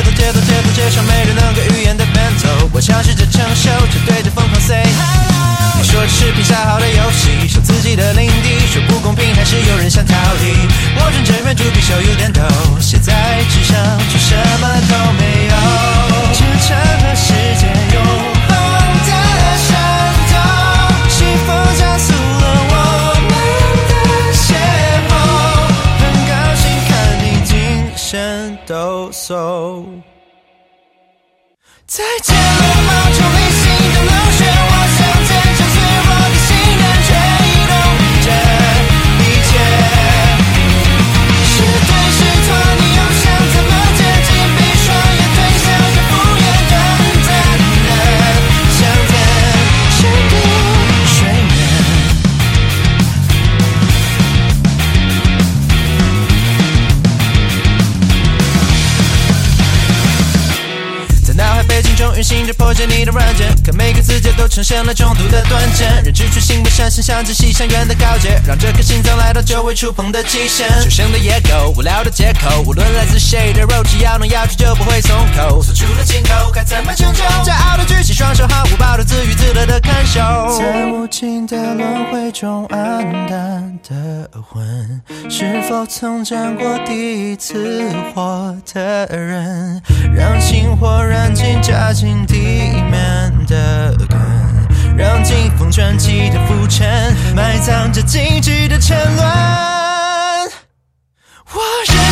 街上没人能够预言的 bento， 我尝试着承受，却对着疯狂 say hello。你说这是拼下好的游戏，守自己的领地，说不公平还是有人想逃离。我认真圆珠笔手有点抖，写在纸上却什么都没有，只成了世界永恒的闪动，是否加速了我们的邂逅？很高兴看你精神抖擞。再见了吗？从你心的冷血，我想坚强脆弱的信任，却移动着一切。是对是错，你又想怎么接近？闭双眼推向这敷衍等等的想念，谁的睡眠？在脑海背景中运行着破解你的软件，可每个字节都呈现了中毒的断键，人之初心不善，心向着西向远的告诫，让这颗心脏来到久未触碰的极限。求生的野狗，无聊的借口，无论来自谁的肉，只要能咬住就不会松口。锁住了金口，该怎么拯救？骄傲的举起双手，毫无保留，自娱自乐的看守。在无尽的轮回中黯淡的魂，是否曾见过第一次火的人？让星火燃尽，扎进地面的根，让劲风卷起的浮尘埋葬着荆棘的沉沦。我